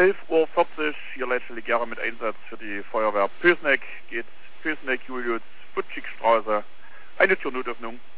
11:40 Uhr, hier Leitstelle Gera mit Einsatz für die Feuerwehr Pößneck. Geht Pößneck, Julius, Butschigstraße, eine Türnotöffnung.